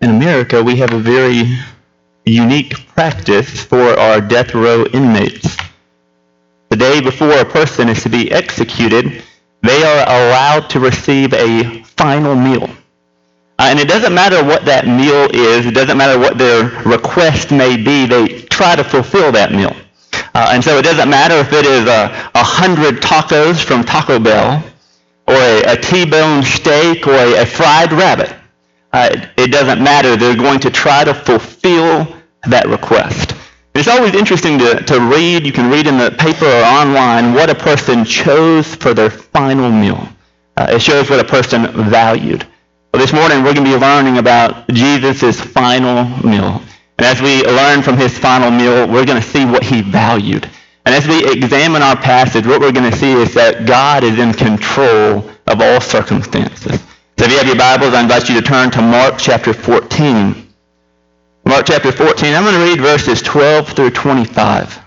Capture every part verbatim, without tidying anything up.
in America, we have a very unique practice for our death row inmates. The day before a person is to be executed, they are allowed to receive a final meal. Uh, and it doesn't matter what that meal is, it doesn't matter what their request may be, they try to fulfill that meal. Uh, and so it doesn't matter if it is a, a hundred tacos from Taco Bell, or a, a T-bone steak, or a, a fried rabbit. Uh, it, it doesn't matter. They're going to try to fulfill that request. It's always interesting to, to read, you can read in the paper or online, what a person chose for their final meal. Uh, it shows what a person valued. Well, this morning we're going to be learning about Jesus' final meal. And as we learn from his final meal, we're going to see what he valued. And as we examine our passage, what we're going to see is that God is in control of all circumstances. So if you have your Bibles, I invite you to turn to Mark chapter fourteen. Mark chapter fourteen, I'm going to read verses twelve through twenty-five.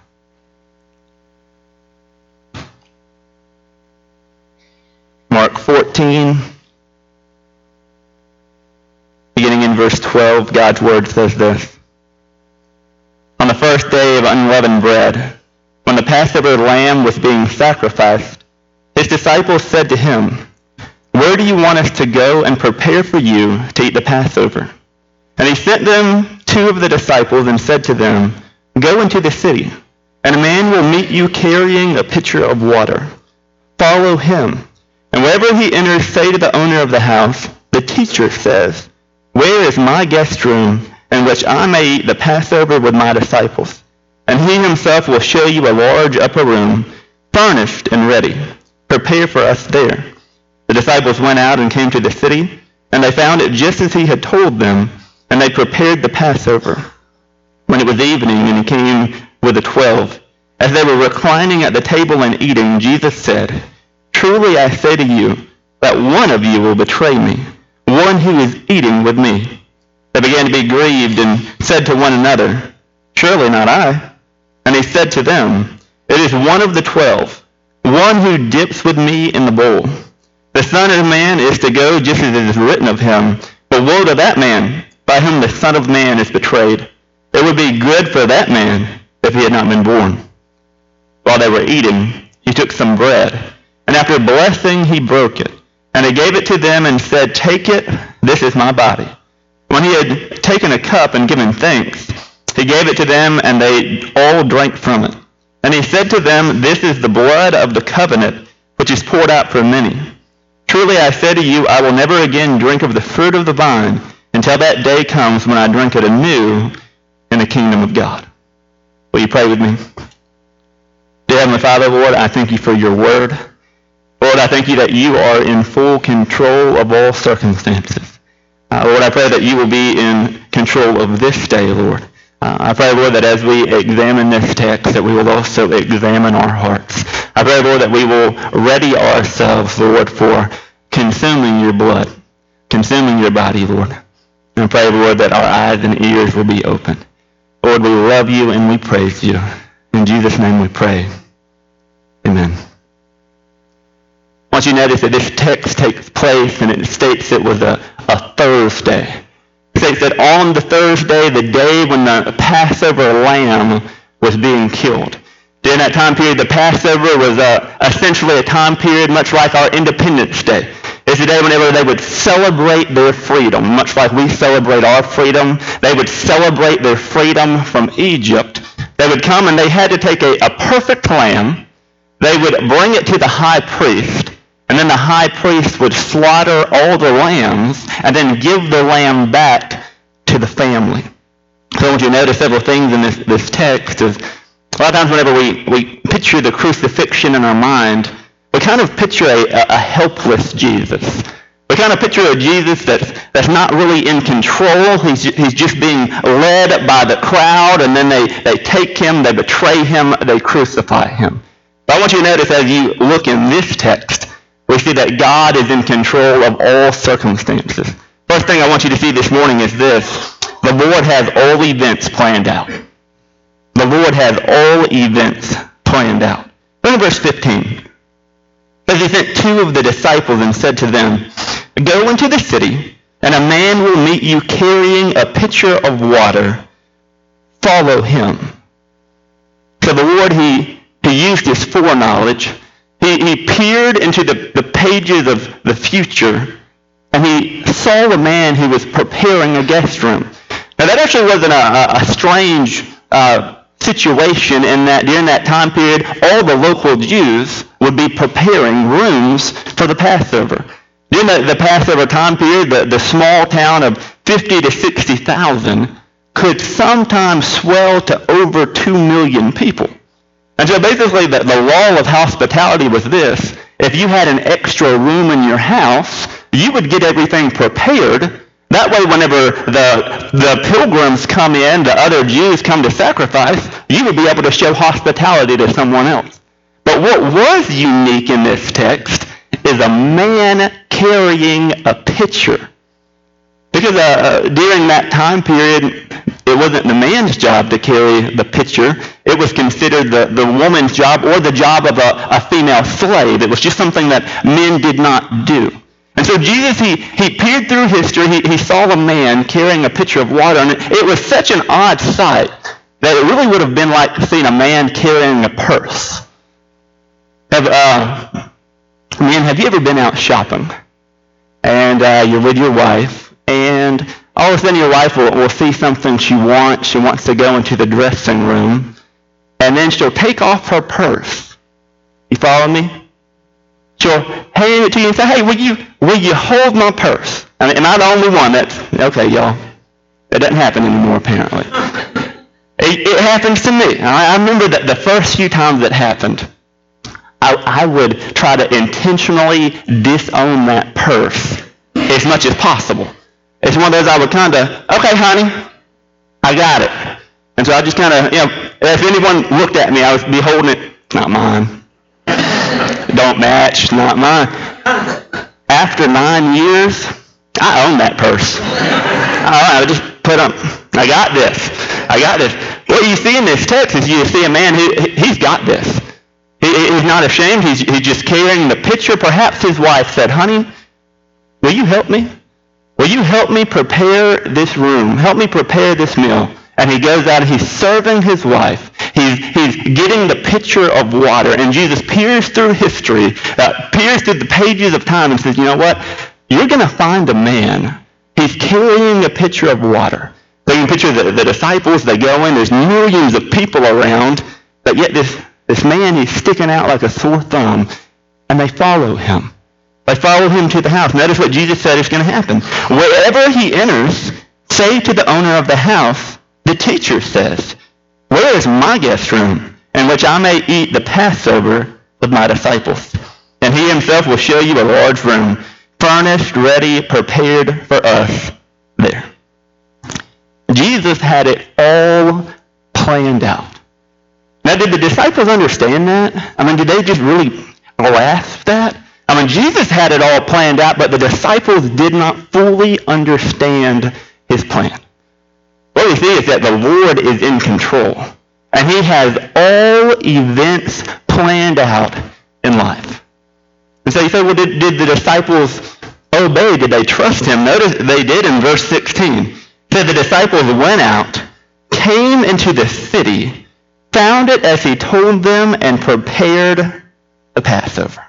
Mark fourteen, beginning in verse twelve, God's word says this. On the first day of unleavened bread, when the Passover lamb was being sacrificed, his disciples said to him, "Where do you want us to go and prepare for you to eat the Passover?" And he sent them two of the disciples and said to them, "Go into the city, and a man will meet you carrying a pitcher of water. Follow him. And wherever he enters, say to the owner of the house, 'The teacher says, where is my guest room in which I may eat the Passover with my disciples?' And he himself will show you a large upper room, furnished and ready. Prepare for us there." The disciples went out and came to the city, and they found it just as he had told them, and they prepared the Passover. When it was evening, and he came with the twelve, as they were reclining at the table and eating, Jesus said, "Truly I say to you, that one of you will betray me, one who is eating with me." They began to be grieved and said to one another, "Surely not I." And he said to them, "It is one of the twelve, one who dips with me in the bowl. The Son of Man is to go just as it is written of him, but woe to that man by whom the Son of Man is betrayed. It would be good for that man if he had not been born." While they were eating, he took some bread, and after blessing, he broke it, and he gave it to them and said, "Take it, this is my body." When he had taken a cup and given thanks, he gave it to them, and they all drank from it. And he said to them, "This is the blood of the covenant, which is poured out for many. Truly I say to you, I will never again drink of the fruit of the vine until that day comes when I drink it anew in the kingdom of God." Will you pray with me? Dear Heavenly Father, Lord, I thank you for your word. Lord, I thank you that you are in full control of all circumstances. Uh, Lord, I pray that you will be in control of this day, Lord. Uh, I pray, Lord, that as we examine this text, that we will also examine our hearts. I pray, Lord, that we will ready ourselves, Lord, for consuming your blood, consuming your body, Lord. And I pray, Lord, that our eyes and ears will be open. Lord, we love you and we praise you. In Jesus' name we pray. Amen. I want you to notice that this text takes place, and it states it was a, a Thursday. It states that on the Thursday, the day when the Passover lamb was being killed. During that time period, the Passover was uh, essentially a time period much like our Independence Day. It's a day whenever they would celebrate their freedom, much like we celebrate our freedom. They would celebrate their freedom from Egypt. They would come and they had to take a, a perfect lamb. They would bring it to the high priest, and then the high priest would slaughter all the lambs and then give the lamb back to the family. So I want you to notice several things in this, this text. Is a lot of times whenever we, we picture the crucifixion in our mind, we kind of picture a, a helpless Jesus. We kind of picture a Jesus that's, that's not really in control. He's, he's just being led by the crowd, and then they, they take him, they betray him, they crucify him. But I want you to notice as you look in this text, we see that God is in control of all circumstances. First thing I want you to see this morning is this. The Lord has all events planned out. The Lord has all events planned out. Look at verse fifteen. But he sent two of the disciples and said to them, "Go into the city, and a man will meet you carrying a pitcher of water. Follow him. So the Lord, he, he used his foreknowledge. He, he peered into the, the pages of the future, and he saw a man who was preparing a guest room. Now that actually wasn't a, a strange uh, situation in that during that time period, all the local Jews would be preparing rooms for the Passover. During the, the Passover time period, the, the small town of fifty to sixty thousand could sometimes swell to over two million people. And so basically the, the law of hospitality was this: if you had an extra room in your house, you would get everything prepared. That way whenever the, the pilgrims come in, the other Jews come to sacrifice, you would be able to show hospitality to someone else. But what was unique in this text is a man carrying a pitcher. Because uh, during that time period, it wasn't the man's job to carry the pitcher. It was considered the, the woman's job or the job of a, a female slave. It was just something that men did not do. And so Jesus, he, he peered through history. He, he saw a man carrying a pitcher of water. And it, it was such an odd sight that it really would have been like seeing a man carrying a purse. Have, uh, man, have you ever been out shopping? And uh, you're with your wife, and all of a sudden your wife will, will see something she wants. She wants to go into the dressing room, and then she'll take off her purse. You follow me? She'll hand it to you and say, hey, will you will you hold my purse? I mean, am I the only one that's, okay, y'all, that doesn't happen anymore apparently. It, it happens to me. I, I remember that the first few times it happened, I, I would try to intentionally disown that purse as much as possible. It's one of those I would kind of, okay, honey, I got it. And so I just kind of, you know, if anyone looked at me, I would be holding it, not mine. Don't match, not mine. After nine years, I own that purse. All right, I just put on, I got this. I got this. What you see in this text is you see a man who, he's got this. He, he's not ashamed. He's, he's just carrying the pitcher. Perhaps his wife said, honey, will you help me? Will you help me prepare this room? Help me prepare this meal. And he goes out and he's serving his wife. He's, he's getting the pitcher of water. And Jesus peers through history, uh, peers through the pages of time and says, you know what? You're going to find a man. He's carrying a pitcher of water. So you can picture the, the disciples. They go in. There's millions of people around. But yet this, this man, he's sticking out like a sore thumb. And they follow him. They follow him to the house. Notice what Jesus said is going to happen. Wherever he enters, say to the owner of the house, the teacher says, where is my guest room in which I may eat the Passover with my disciples? And he himself will show you a large room, furnished, ready, prepared for us there. Jesus had it all planned out. Now, did the disciples understand that? I mean, did they just really grasp that? I mean, Jesus had it all planned out, but the disciples did not fully understand his plan. What we see is that the Lord is in control, and he has all events planned out in life. And so you say, well, did, did the disciples obey? Did they trust him? Notice they did in verse sixteen. It said the disciples went out, came into the city, found it as he told them, and prepared the Passover.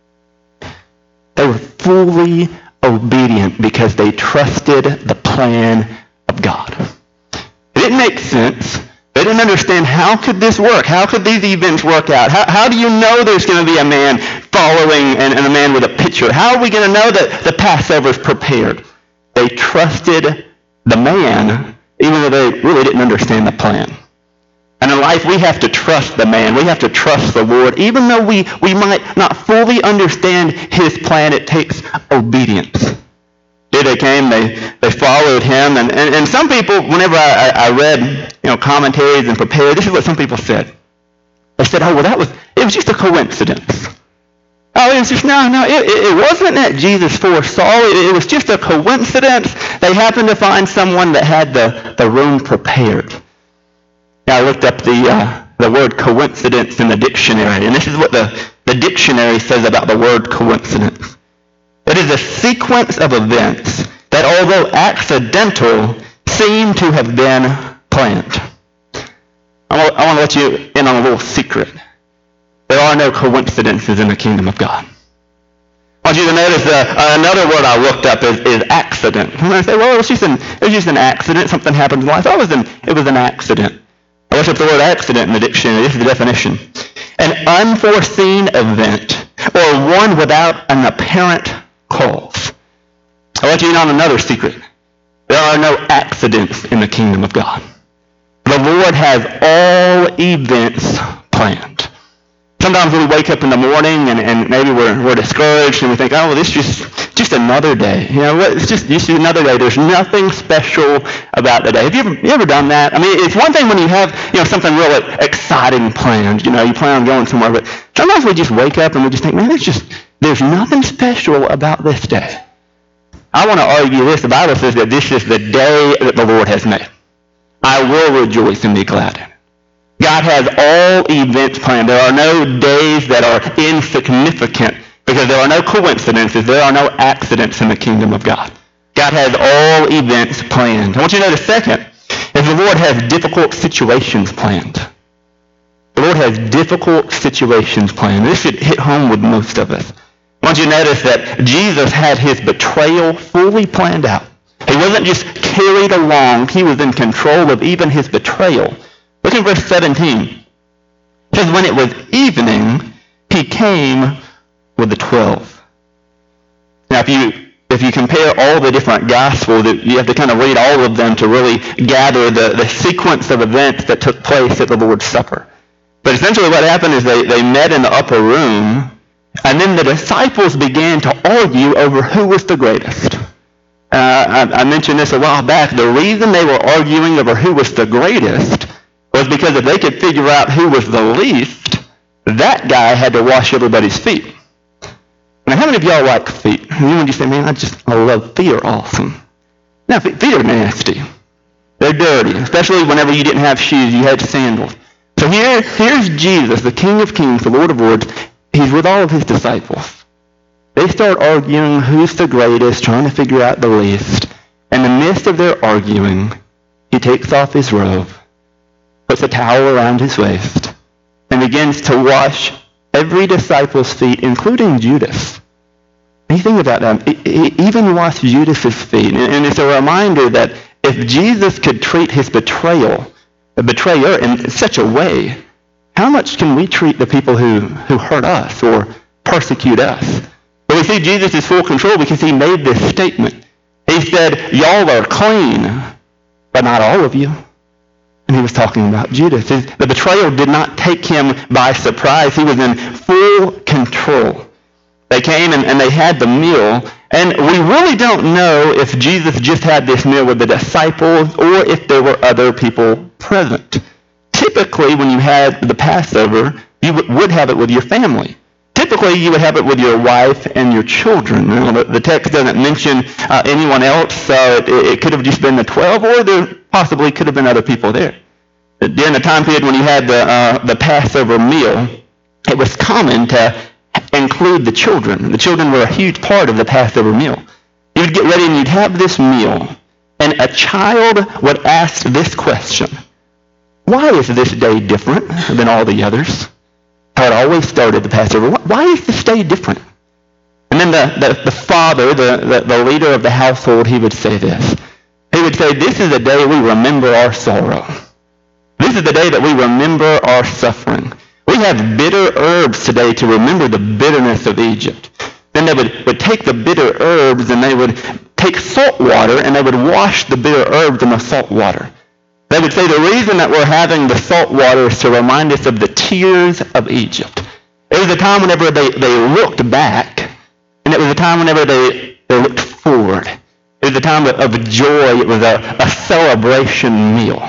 They were fully obedient because they trusted the plan of God. It didn't make sense. They didn't understand, how could this work? How could these events work out? How, how do you know there's going to be a man following and, and a man with a pitcher? How are we going to know that the Passover is prepared? They trusted the man, even though they really didn't understand the plan. And in life, we have to trust the man. We have to trust the Lord. Even though we, we might not fully understand his plan, it takes obedience. Here they came, they, they followed him. And, and, and some people, whenever I, I read you know, commentaries and prepared, this is what some people said. They said, oh, well, that was, it was just a coincidence. Oh, it was just, no, no, it, it wasn't that Jesus foresaw it. It was just a coincidence. They happened to find someone that had the, the room prepared. Now, I looked up the uh, the word coincidence in the dictionary, and this is what the, the dictionary says about the word coincidence. It is a sequence of events that although accidental, seem to have been planned. I want, I want to let you in on a little secret. There are no coincidences in the kingdom of God. I want you to notice uh, another word I looked up is, is accident. And I say, well, it was just an, it was just an accident. Something happened in life. Oh, it was an, it was an accident. I looked up the word accident in the dictionary. This is the definition. An unforeseen event or one without an apparent cause. I want you in on another secret. There are no accidents in the kingdom of God. The Lord has all events planned. Sometimes we wake up in the morning and, and maybe we're, we're discouraged and we think, oh, well, this is just, just another day. You know, it's just, just another day. There's nothing special about the day. Have you ever, you ever done that? I mean, it's one thing when you have, you know, something really exciting planned. You know, you plan on going somewhere, but sometimes we just wake up and we just think, man, there's just, there's nothing special about this day. I want to argue this. The Bible says that this is the day that the Lord has made. I will rejoice and be glad in it. God has all events planned. There are no days that are insignificant because there are no coincidences. There are no accidents in the kingdom of God. God has all events planned. I want you to know the second is the Lord has difficult situations planned. The Lord has difficult situations planned. This should hit home with most of us. I want you to notice that Jesus had his betrayal fully planned out. He wasn't just carried along. He was in control of even his betrayal. Look at verse seventeen. It says, when it was evening, he came with the twelve. Now, if you if you compare all the different gospels, you have to kind of read all of them to really gather the, the sequence of events that took place at the Lord's Supper. But essentially what happened is they, they met in the upper room, and then the disciples began to argue over who was the greatest. Uh, I, I mentioned this a while back. The reason they were arguing over who was the greatest was because if they could figure out who was the least, that guy had to wash everybody's feet. Now, how many of y'all like feet? You know, when you say, man, I just, I love feet are awesome. Now, feet, feet are nasty. They're dirty, especially whenever you didn't have shoes, you had sandals. So here, here's Jesus, the King of Kings, the Lord of Lords. He's with all of his disciples. They start arguing who's the greatest, trying to figure out the least. In the midst of their arguing, he takes off his robe, puts a towel around his waist, and begins to wash every disciple's feet, including Judas. And you think about that. He even washed Judas's feet. And it's a reminder that if Jesus could treat his betrayal, the betrayer, in such a way, how much can we treat the people who, who hurt us or persecute us? But we see Jesus is full control because he made this statement. He said, y'all are clean, but not all of you. And he was talking about Judas. His, the betrayal did not take him by surprise. He was in full control. They came and, and they had the meal. And we really don't know if Jesus just had this meal with the disciples or if there were other people present. Typically, when you had the Passover, you w- would have it with your family. Typically, you would have it with your wife and your children. You know, the, the text doesn't mention uh, anyone else, so it, it could have just been the twelve, or there possibly could have been other people there. During the time period when you had the, uh, the Passover meal, it was common to include the children. The children were a huge part of the Passover meal. You would get ready and you'd have this meal, and a child would ask this question: why is this day different than all the others? How it always started the Passover. Why is this day different? And then the, the, the father, the, the, the leader of the household, he would say this. He would say, this is the day we remember our sorrow. This is the day that we remember our suffering. We have bitter herbs today to remember the bitterness of Egypt. Then they would, would take the bitter herbs and they would take salt water and they would wash the bitter herbs in the salt water. They would say the reason that we're having the salt water is to remind us of the tears of Egypt. It was a time whenever they, they looked back, and it was a time whenever they, they looked forward. It was a time of, of joy. It was a, a celebration meal.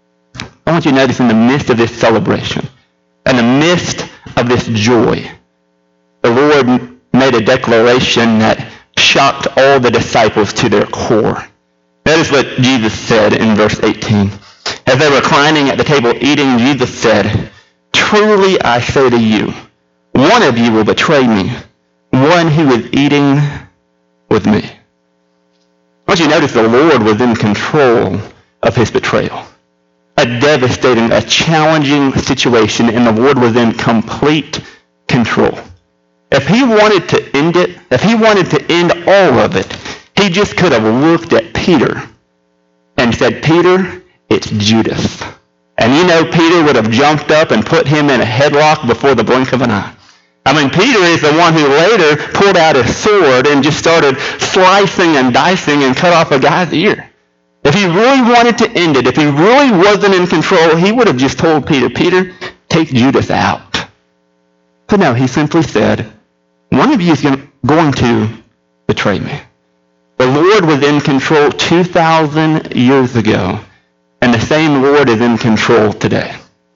I want you to notice in the midst of this celebration, in the midst of this joy, the Lord made a declaration that shocked all the disciples to their core. Notice what Jesus said in verse eighteen. As they were reclining at the table eating, Jesus said, truly I say to you, one of you will betray me, one who is eating with me. I want you to notice the Lord was in control of his betrayal. A devastating, a challenging situation, and the Lord was in complete control. If he wanted to end it, if he wanted to end all of it, he just could have looked at Peter and said, Peter, it's Judas. And you know Peter would have jumped up and put him in a headlock before the blink of an eye. I mean, Peter is the one who later pulled out his sword and just started slicing and dicing and cut off a guy's ear. If he really wanted to end it, if he really wasn't in control, he would have just told Peter, Peter, take Judas out. But no, he simply said, one of you is going to betray me. The Lord was in control two thousand years ago, and the same Lord is in control today.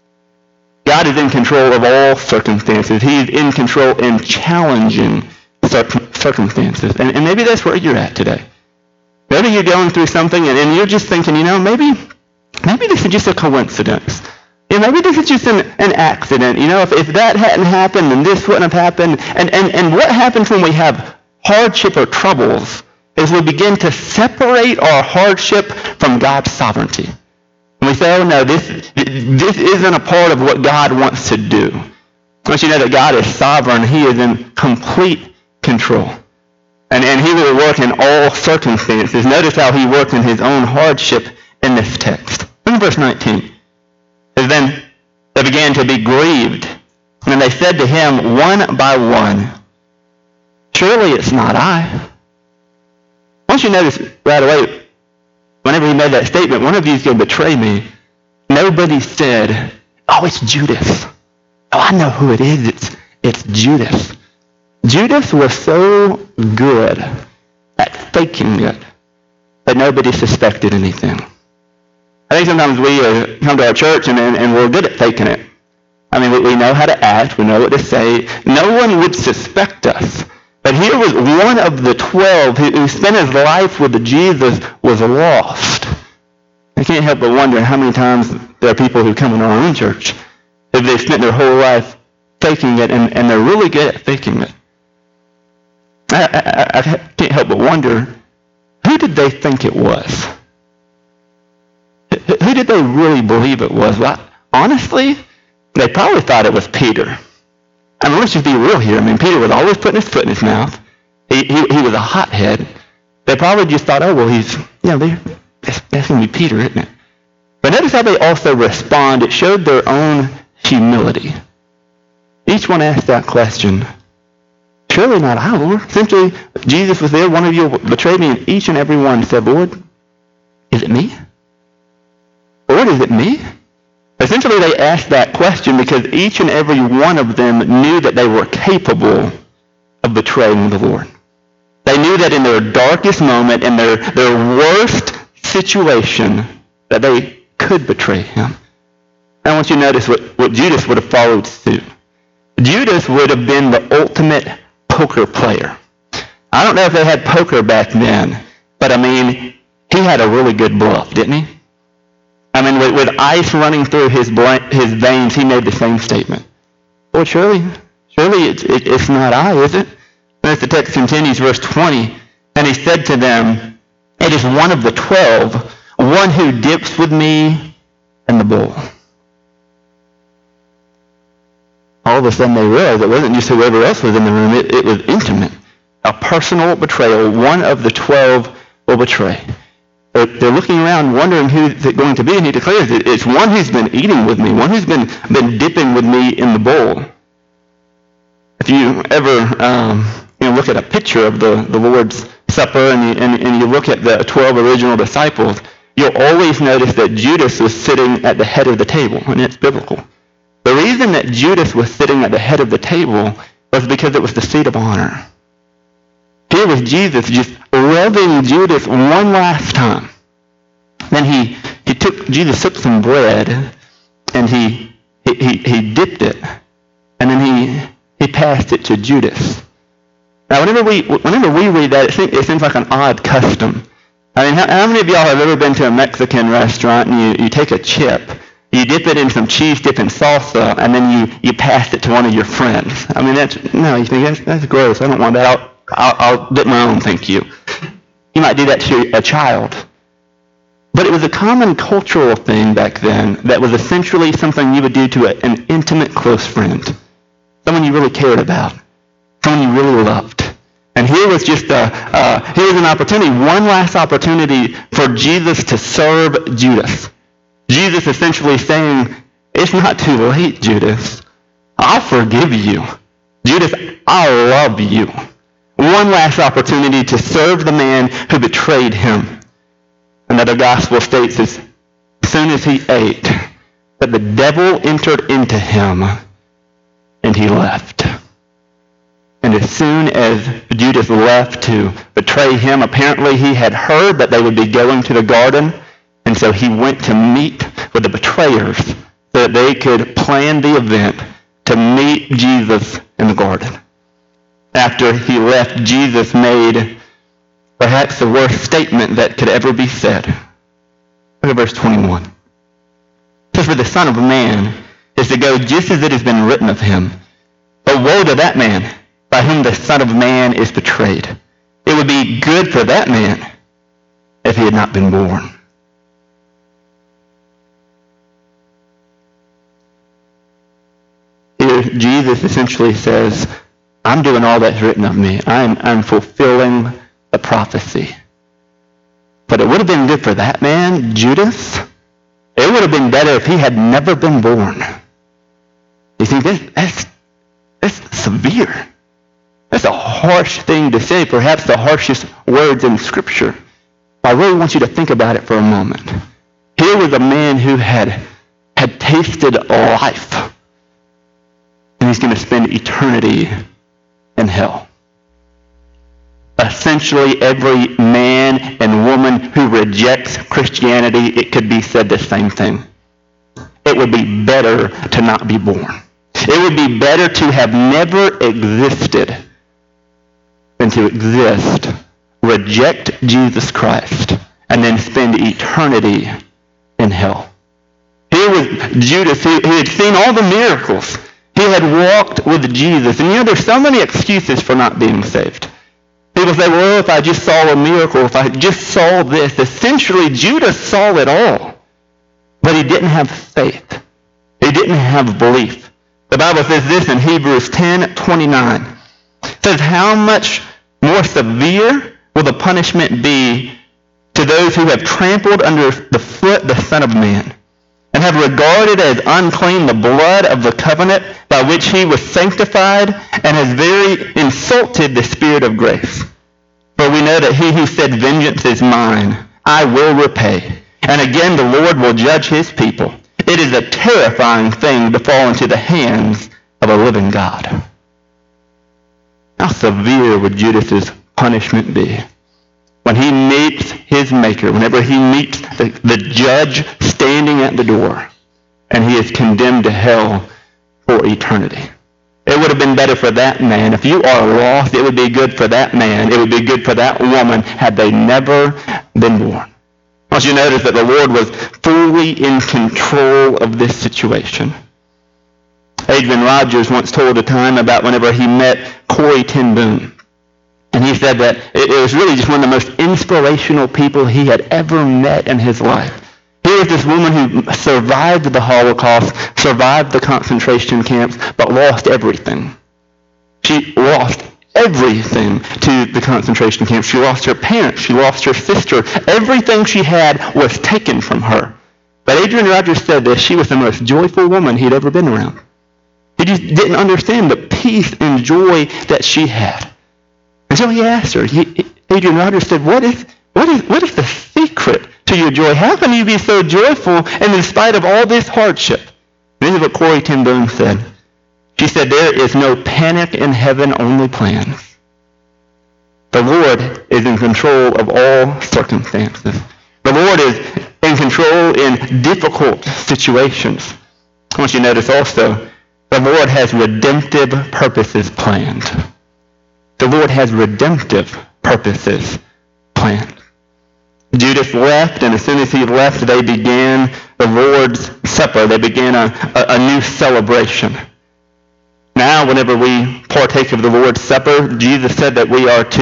God is in control of all circumstances. He is in control in challenging circumstances. And, and maybe that's where you're at today. Maybe you're going through something and, and you're just thinking, you know, maybe maybe this is just a coincidence. You know, maybe this is just an, an accident. You know, if, if that hadn't happened, then this wouldn't have happened. And, and, and what happens when we have hardship or troubles is we begin to separate our hardship from God's sovereignty. And we say, oh no, this, this isn't a part of what God wants to do. Once you know that God is sovereign, he is in complete control. And, and he will work in all circumstances. Notice how he worked in his own hardship in this text. Look at verse nineteen. And then they began to be grieved. And they said to him one by one, surely it's not I. Once you notice right away, whenever he made that statement, one of you is going to betray me, nobody said, oh, it's Judas. Oh, I know who it is. It's, it's Judas. Judas was so good at faking it that nobody suspected anything. I think sometimes we uh, come to our church and, and, and we're good at faking it. I mean, we, we know how to act. We know what to say. No one would suspect us. But here was one of the twelve who, who spent his life with Jesus was lost. I can't help but wonder how many times there are people who come in our own church if they've spent their whole life faking it, and, and they're really good at faking it. I, I, I can't help but wonder, who did they think it was? Who did they really believe it was? Well, honestly, they probably thought it was Peter. I mean, let's just be real here. I mean, Peter was always putting his foot in his mouth. He, he, he was a hothead. They probably just thought, oh, well, he's, you know, that's, that's going to be Peter, isn't it? But notice how they also respond. It showed their own humility. Each one asked that question. Surely not I, Lord. Simply, Jesus was there. One of you betrayed me, and each and every one said, Lord, is it me? Lord, is it me? Essentially, they asked that question because each and every one of them knew that they were capable of betraying the Lord. They knew that in their darkest moment, in their, their worst situation, that they could betray him. I want you to notice what, what Judas would have followed suit. Judas would have been the ultimate poker player. I don't know if they had poker back then, but I mean, he had a really good bluff, didn't he? I mean, with, with ice running through his bl- his veins, he made the same statement. Well, surely, surely it's, it, it's not I, is it? And as the text continues, verse twenty, and he said to them, it is one of the twelve, one who dips with me in the bowl. All of a sudden they realized it wasn't just whoever else was in the room, it, it was intimate. A personal betrayal. One of the twelve will betray. They're looking around wondering who it's going to be, and he declares it, it's one who's been eating with me, one who's been, been dipping with me in the bowl. If you ever um, you know, look at a picture of the, the Lord's Supper and you, and, and you look at the twelve original disciples, you'll always notice that Judas was sitting at the head of the table, and it's biblical. The reason that Judas was sitting at the head of the table was because it was the seat of honor. Here was Jesus just rubbing Judas one last time. Then he, he took, Jesus took some bread and he, he, he, he dipped it, and then he, he passed it to Judas. Now, whenever we, whenever we read that, it seems, it seems like an odd custom. I mean, how, how many of y'all have ever been to a Mexican restaurant and you, you take a chip, you dip it in some cheese dip and salsa, and then you, you pass it to one of your friends? I mean, that's, no, you think that's, that's gross. I don't want that. I'll, I'll, I'll dip my own, thank you. You might do that to a child. But it was a common cultural thing back then that was essentially something you would do to a, an intimate close friend, someone you really cared about, someone you really loved. And here was just a, uh, here was an opportunity, one last opportunity for Jesus to serve Judas. Jesus essentially saying, it's not too late, Judas. I'll forgive you. Judas, I love you. One last opportunity to serve the man who betrayed him. Another gospel states as soon as he ate, that the devil entered into him and he left. And as soon as Judas left to betray him, apparently he had heard that they would be going to the garden, and so he went to meet with the betrayers so that they could plan the event to meet Jesus in the garden. After he left, Jesus made perhaps the worst statement that could ever be said. Look at verse twenty-one. It says, for the Son of Man is to go just as it has been written of him. But woe to that man by whom the Son of Man is betrayed. It would be good for that man if he had not been born. Here, Jesus essentially says, I'm doing all that's written of me. I'm, I'm fulfilling the prophecy. But it would have been good for that man, Judas. It would have been better if he had never been born. You think that, that's, that's severe. That's a harsh thing to say, perhaps the harshest words in Scripture. I really want you to think about it for a moment. Here was a man who had, had tasted life, and he's going to spend eternity in hell. Essentially, every man and woman who rejects Christianity, it could be said the same thing. It would be better to not be born. It would be better to have never existed than to exist, reject Jesus Christ, and then spend eternity in hell. Here was Judas, who he had seen all the miracles. He had walked with Jesus. And you know, there's so many excuses for not being saved. People say, well, if I just saw a miracle, if I just saw this. Essentially, Judas saw it all. But he didn't have faith. He didn't have belief. The Bible says this in Hebrews ten twenty-nine. It says, how much more severe will the punishment be to those who have trampled under the foot the Son of Man, and have regarded as unclean the blood of the covenant by which he was sanctified, and has very insulted the Spirit of grace. For we know that he who said, vengeance is mine, I will repay. And again the Lord will judge his people. It is a terrifying thing to fall into the hands of a living God. How severe would Judas's punishment be when he meets his Maker, whenever he meets the, the judge standing at the door, and he is condemned to hell for eternity? It would have been better for that man. If you are lost, it would be good for that man. It would be good for that woman had they never been born. I want you to notice that the Lord was fully in control of this situation. Adrian Rogers once told a time about whenever he met Corrie ten Boom. And he said that it was really just one of the most inspirational people he had ever met in his life. Here was this woman who survived the Holocaust, survived the concentration camps, but lost everything. She lost everything to the concentration camps. She lost her parents. She lost her sister. Everything she had was taken from her. But Adrian Rogers said that she was the most joyful woman he'd ever been around. He just didn't understand the peace and joy that she had. And so he asked her, he, Adrian Rogers said, what is, what is, what is the secret to your joy? How can you be so joyful and in spite of all this hardship? This is what Corrie ten Boom said. She said, there is no panic in heaven, only plans. The Lord is in control of all circumstances. The Lord is in control in difficult situations. I want you to notice also, the Lord has redemptive purposes planned. The Lord has redemptive purposes planned. Judas left, and as soon as he left, they began the Lord's Supper. They began a, a, a new celebration. Now, whenever we partake of the Lord's Supper, Jesus said that we are to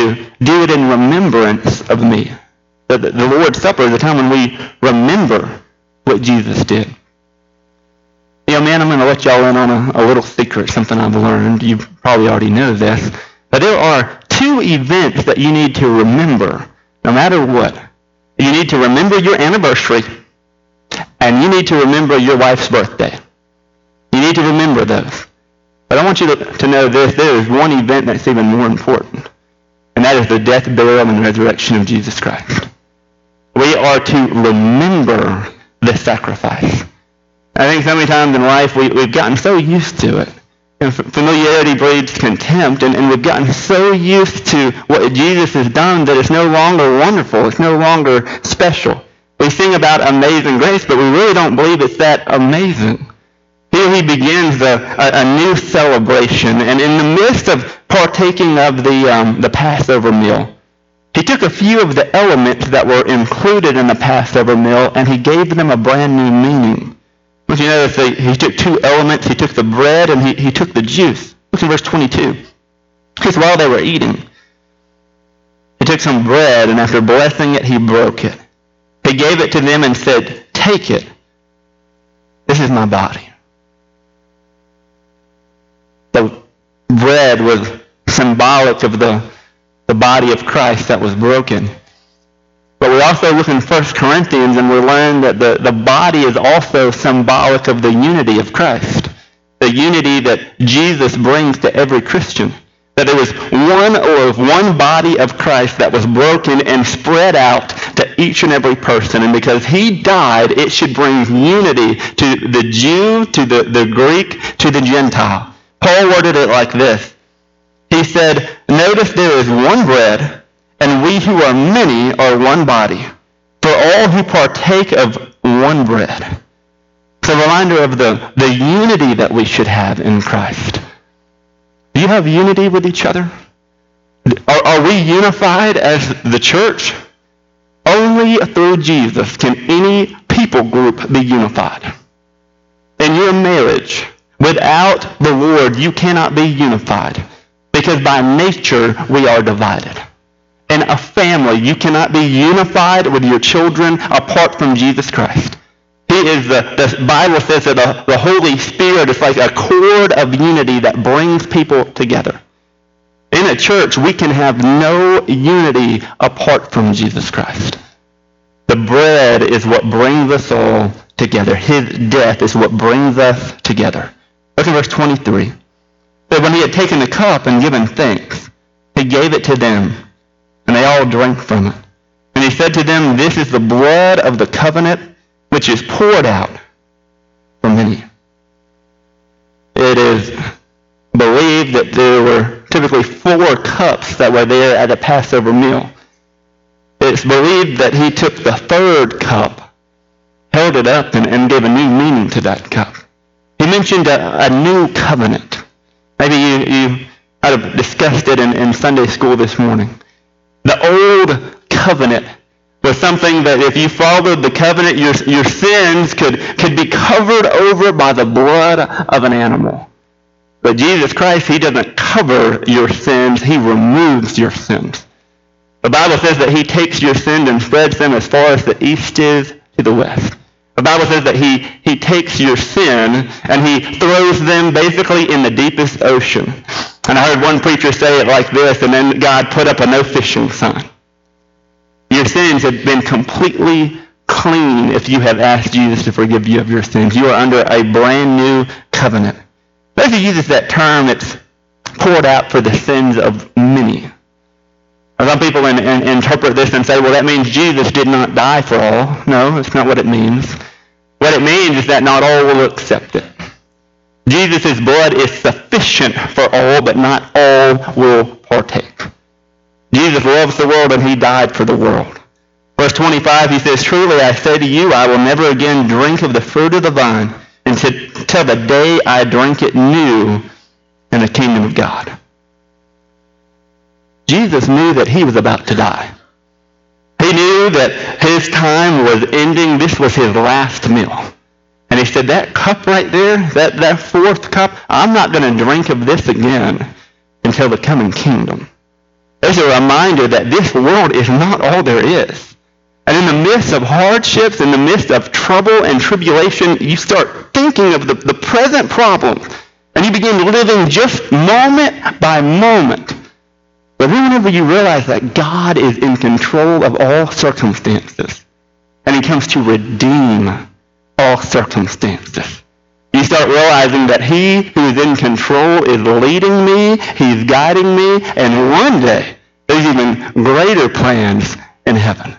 do it in remembrance of me. The, the, the Lord's Supper is a time when we remember what Jesus did. You know, man, I'm going to let y'all in on a, a little secret, something I've learned. You probably already know this. But there are two events that you need to remember, no matter what. You need to remember your anniversary, and you need to remember your wife's birthday. You need to remember those. But I want you to, to know this. There is one event that's even more important, and that is the death, burial, and resurrection of Jesus Christ. We are to remember the sacrifice. I think so many times in life we, we've gotten so used to it. And familiarity breeds contempt, and, and we've gotten so used to what Jesus has done that it's no longer wonderful. It's no longer special. We sing about amazing grace, but we really don't believe it's that amazing. Here he begins a, a, a new celebration, and in the midst of partaking of the, um, the Passover meal, he took a few of the elements that were included in the Passover meal, and he gave them a brand new meaning. But you notice that he took two elements. He took the bread and he, he took the juice. Look at verse twenty-two. Because while they were eating, he took some bread, and after blessing it, he broke it. He gave it to them and said, "Take it. This is my body." The bread was symbolic of the, the body of Christ that was broken. But we also look in First Corinthians and we learn that the, the body is also symbolic of the unity of Christ. The unity that Jesus brings to every Christian. That there was one or one body of Christ that was broken and spread out to each and every person. And because he died, it should bring unity to the Jew, to the, the Greek, to the Gentile. Paul worded it like this. He said, "Notice there is one bread, and we who are many are one body, for all who partake of one bread." It's a reminder of the, the unity that we should have in Christ. Do you have unity with each other? Are, are we unified as the church? Only through Jesus can any people group be unified. In your marriage, without the Lord, you cannot be unified, because by nature we are divided. In a family, you cannot be unified with your children apart from Jesus Christ. He is the, the Bible says that the, the Holy Spirit is like a cord of unity that brings people together. In a church, we can have no unity apart from Jesus Christ. The bread is what brings us all together. His death is what brings us together. Look at verse twenty-three. So when he had taken the cup and given thanks, he gave it to them, and they all drank from it. And he said to them, "This is the blood of the covenant, which is poured out for many." It is believed that there were typically four cups that were there at a Passover meal. It's believed that he took the third cup, held it up, and, and gave a new meaning to that cup. He mentioned a, a new covenant. Maybe you, you had discussed it in, in Sunday school this morning. The old covenant was something that if you followed the covenant, your, your sins could, could be covered over by the blood of an animal. But Jesus Christ, he doesn't cover your sins, he removes your sins. The Bible says that he takes your sins and spreads them as far as the east is to the west. The Bible says that he, he takes your sin and he throws them basically in the deepest ocean. And I heard one preacher say it like this, and then God put up a no fishing sign. Your sins have been completely clean if you have asked Jesus to forgive you of your sins. You are under a brand new covenant. But if he uses that term, it's poured out for the sins of many. Some people in, in, interpret this and say, well, that means Jesus did not die for all. No, that's not what it means. What it means is that not all will accept it. Jesus' blood is sufficient for all, but not all will partake. Jesus loves the world and he died for the world. Verse twenty-five, he says, "Truly I say to you, I will never again drink of the fruit of the vine until the day I drink it new in the kingdom of God." Jesus knew that he was about to die. He knew that his time was ending. This was his last meal. And he said, that cup right there, that, that fourth cup, I'm not going to drink of this again until the coming kingdom. There's a reminder that this world is not all there is. And in the midst of hardships, in the midst of trouble and tribulation, you start thinking of the, the present problems. And you begin living just moment by moment. But then whenever you realize that God is in control of all circumstances, and he comes to redeem all circumstances, you start realizing that he who is in control is leading me, he's guiding me, and one day there's even greater plans in heaven.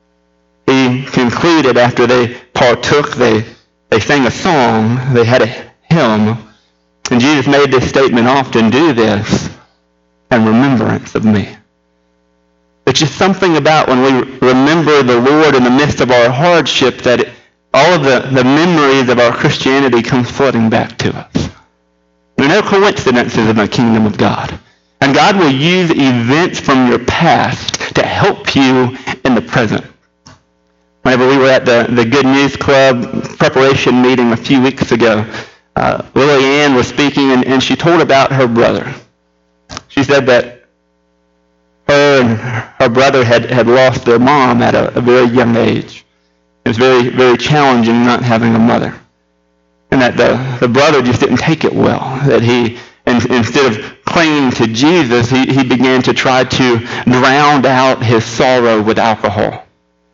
He concluded after they partook, they, they sang a song, they had a hymn, and Jesus made this statement, often do this in remembrance of me. It's just something about when we remember the Lord in the midst of our hardship that it, all of the, the memories of our Christianity come flooding back to us. There are no coincidences in the kingdom of God. And God will use events from your past to help you in the present. Whenever we were at the, the Good News Club preparation meeting a few weeks ago, uh, Lily Ann was speaking, and, and she told about her brother. She said that her and her brother had, had lost their mom at a, a very young age. It was very, very challenging not having a mother. And that the, the brother just didn't take it well. That he, in, instead of clinging to Jesus, he, he began to try to drown out his sorrow with alcohol.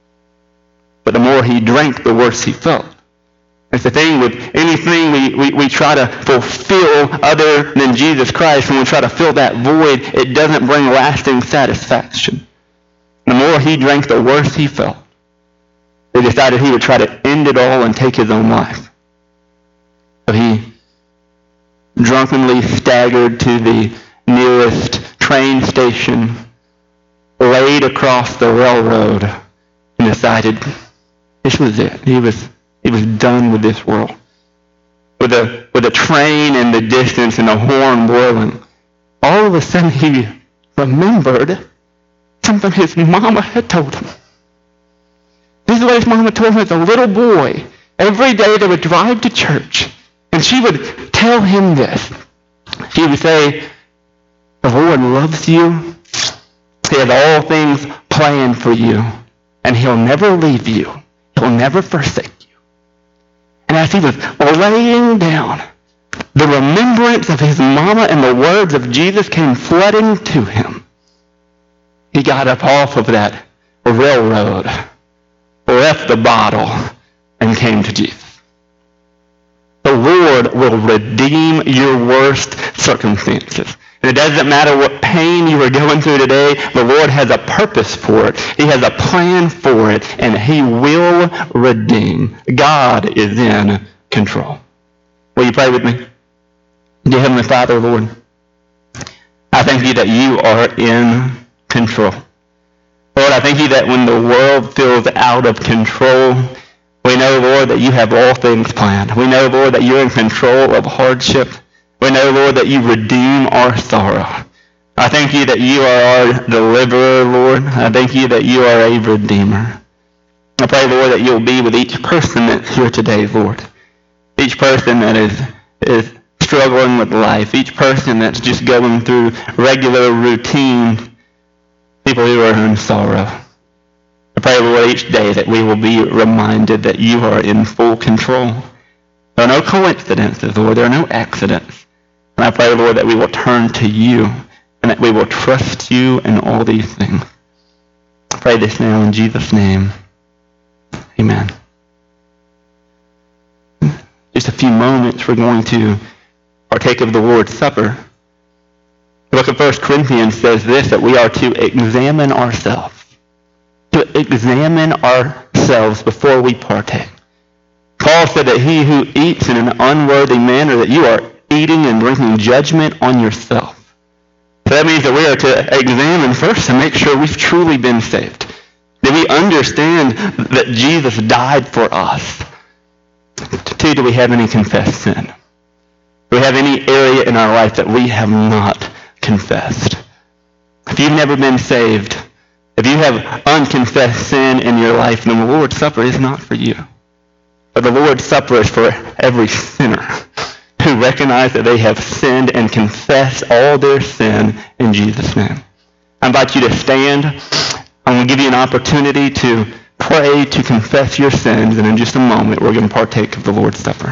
But the more he drank, the worse he felt. It's the thing with anything we, we, we try to fulfill other than Jesus Christ, when we try to fill that void, it doesn't bring lasting satisfaction. The more he drank, the worse he felt. He decided he would try to end it all and take his own life. So he drunkenly staggered to the nearest train station, laid across the railroad, and decided this was it. He was he was done with this world. With a with a train in the distance and a horn blowing, all of a sudden he remembered something his mama had told him. This is what his mama told him as a little boy. Every day they would drive to church, and she would tell him this. She would say, the Lord loves you. He has all things planned for you, and he'll never leave you. He'll never forsake you. And as he was laying down, the remembrance of his mama and the words of Jesus came flooding to him. He got up off of that railroad, left the bottle, and came to Jesus. The Lord will redeem your worst circumstances. And it doesn't matter what pain you are going through today, the Lord has a purpose for it. He has a plan for it, and he will redeem. God is in control. Will you pray with me? Dear Heavenly Father, Lord, I thank you that you are in control. Lord, I thank you that when the world feels out of control, we know, Lord, that you have all things planned. We know, Lord, that you're in control of hardship. We know, Lord, that you redeem our sorrow. I thank you that you are our deliverer, Lord. I thank you that you are a redeemer. I pray, Lord, that you'll be with each person that's here today, Lord. Each person that is, is struggling with life. Each person that's just going through regular routine. People who are in sorrow. I pray, Lord, each day that we will be reminded that you are in full control. There are no coincidences, Lord. There are no accidents. And I pray, Lord, that we will turn to you and that we will trust you in all these things. I pray this now in Jesus' name. Amen. Just a few moments, we're going to partake of the Lord's Supper. The book of First Corinthians says this, that we are to examine ourselves. To examine ourselves before we partake. Paul said that he who eats in an unworthy manner, that you are eating and drinking judgment on yourself. So that means that we are to examine first to make sure we've truly been saved. That we understand that Jesus died for us. Two, do we have any confessed sin? Do we have any area in our life that we have not confessed? If you've never been saved, if you have unconfessed sin in your life, then the Lord's Supper is not for you. But the Lord's Supper is for every sinner who recognize that they have sinned and confess all their sin in Jesus' name. I invite you to stand. I'm going to give you an opportunity to pray, to confess your sins, and in just a moment, we're going to partake of the Lord's Supper.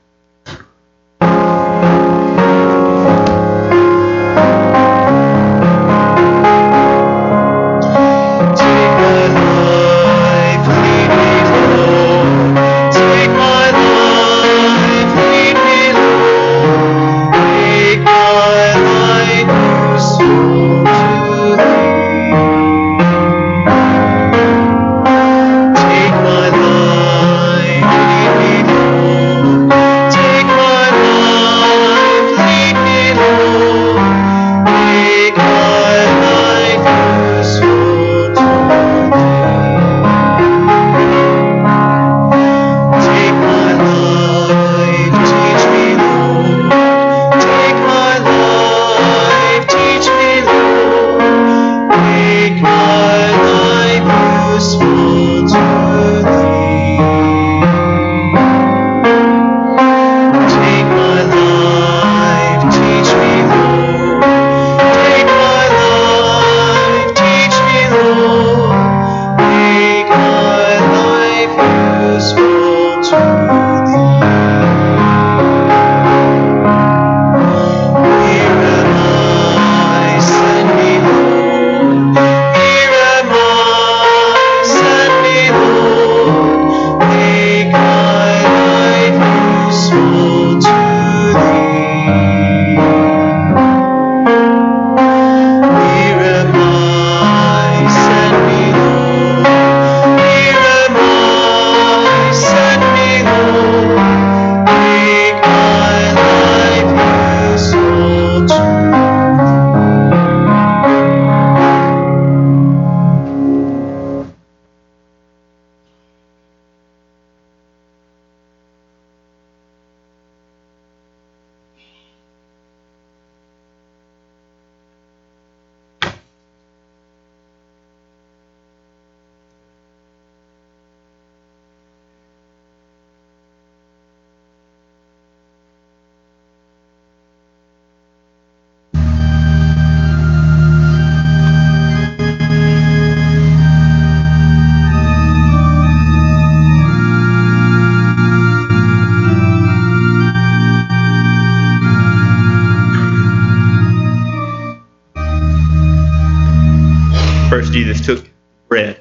First, Jesus took bread.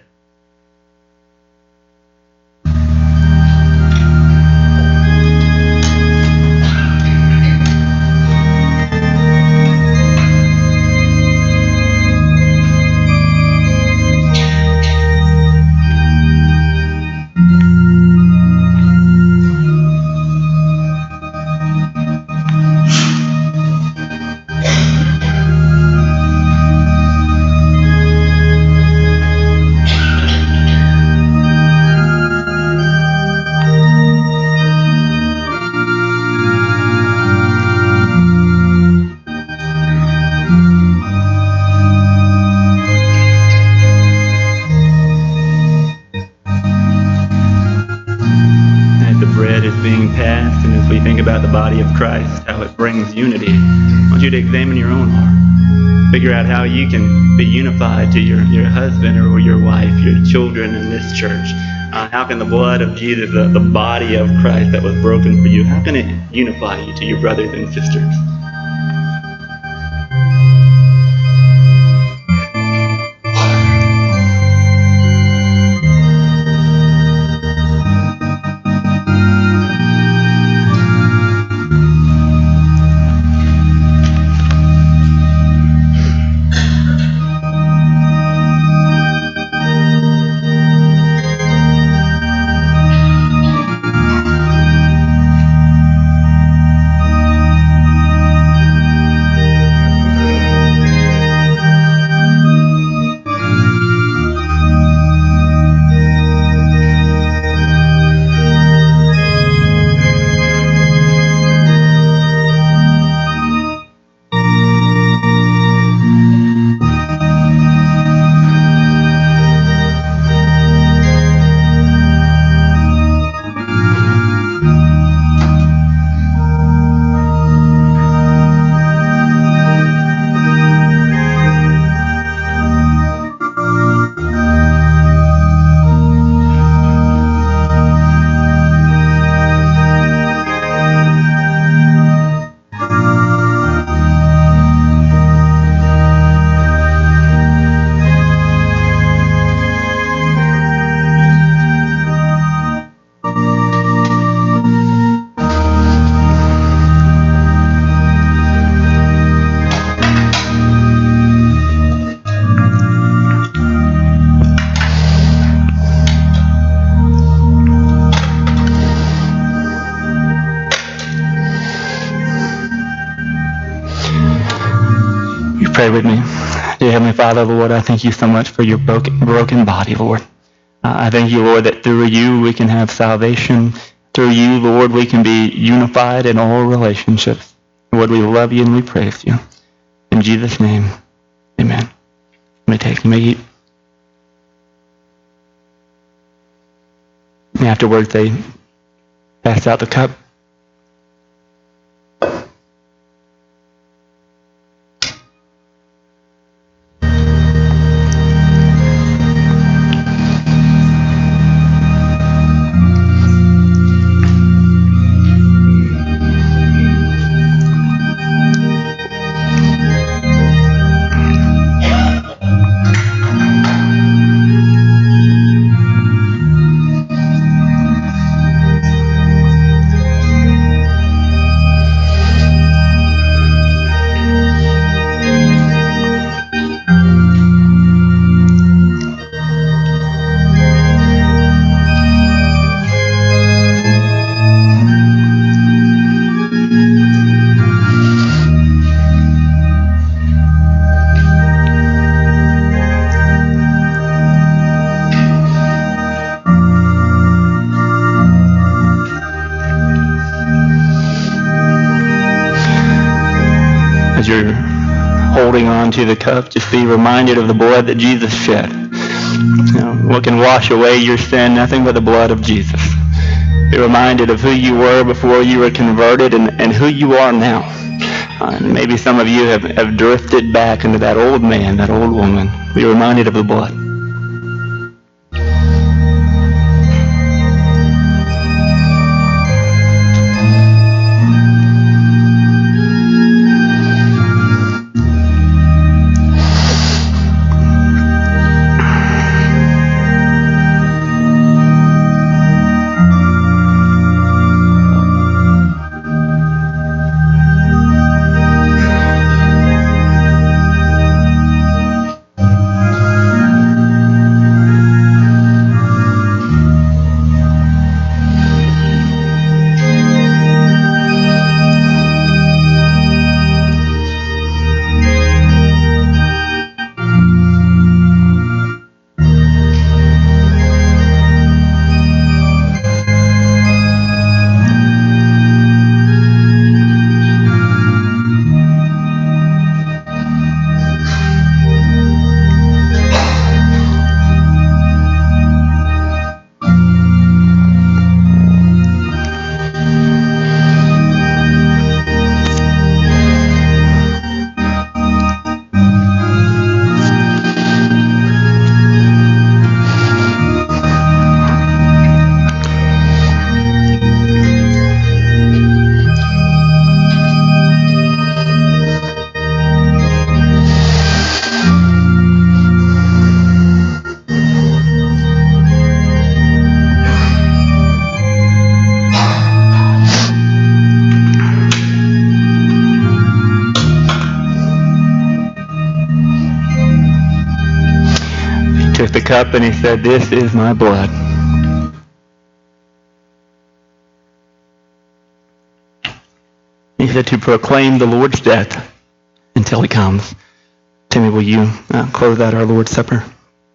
Being passed, and as we think about the body of Christ, how it brings unity, I want you to examine your own heart. Figure out how you can be unified to your, your husband or your wife, your children in this church. Uh, how can the blood of Jesus, the, the body of Christ that was broken for you, how can it unify you to your brothers and sisters? Pray with me. Dear Heavenly Father, Lord, I thank you so much for your broken, broken body, Lord. Uh, I thank you, Lord, that through you we can have salvation. Through you, Lord, we can be unified in all relationships. Lord, we love you and we praise you. In Jesus' name, amen. You may take, you may eat. And afterwards, they passed out the cup. As you're holding on to the cup, just be reminded of the blood that Jesus shed. You know, what can wash away your sin? Nothing but the blood of Jesus. Be reminded of who you were before you were converted and, and who you are now. Uh, and maybe some of you have, have drifted back into that old man, that old woman. Be reminded of the blood. The cup and he said, "This is my blood." He said to proclaim the Lord's death until he comes. Timmy, will you uh, close out our Lord's Supper?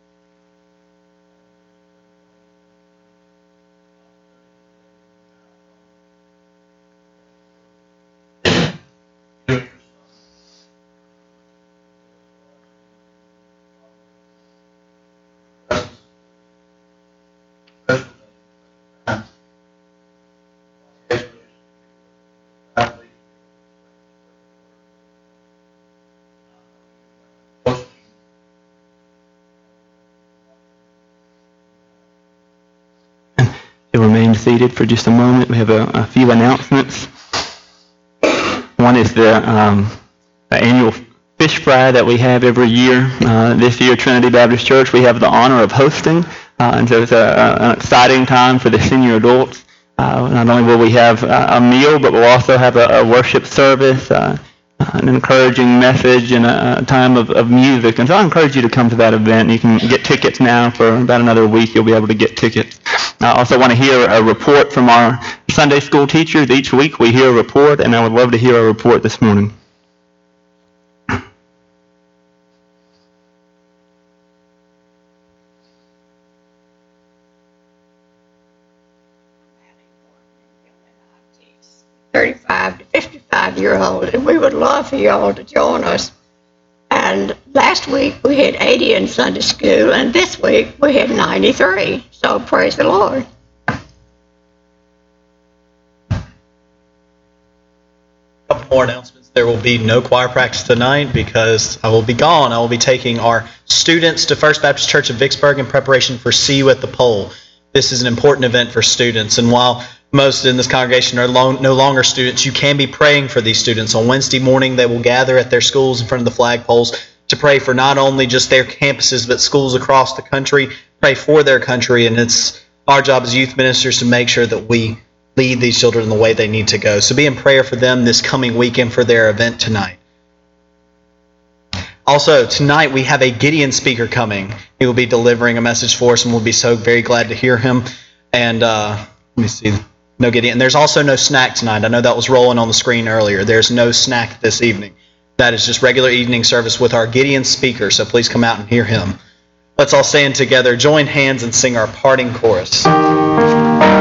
Remain seated for just a moment. We have a, a few announcements. One is the, um, the annual fish fry that we have every year. Uh, this year, Trinity Baptist Church, we have the honor of hosting, uh, and so it's a, a, an exciting time for the senior adults. Uh, not only will we have uh, a meal, but we'll also have a, a worship service, uh, an encouraging message, and a, a time of, of music. And so I encourage you to come to that event. You can get tickets now. For about another week, you'll be able to get tickets. I also want to hear a report from our Sunday school teachers. Each week we hear a report, and I would love to hear a report this morning. forty-five to fifty-five-year-old, and we would love for y'all to join us. And last week we had eighty in Sunday school, and this week we had ninety-three. So praise the Lord. A couple more announcements. There will be no choir practice tonight because I will be gone. I will be taking our students to First Baptist Church of Vicksburg in preparation for See You at the Pole. This is an important event for students, and while most in this congregation are long, no longer students, you can be praying for these students. On Wednesday morning, they will gather at their schools in front of the flagpoles to pray for not only just their campuses, but schools across the country, pray for their country, and it's our job as youth ministers to make sure that we lead these children in the way they need to go. So be in prayer for them this coming weekend for their event tonight. Also, tonight we have a Gideon speaker coming. He will be delivering a message for us, and we'll be so very glad to hear him. And uh, let me see. No Gideon. There's also no snack tonight. I know that was rolling on the screen earlier. There's no snack this evening. That is just regular evening service with our Gideon speaker, so please come out and hear him. Let's all stand together, join hands, and sing our parting chorus.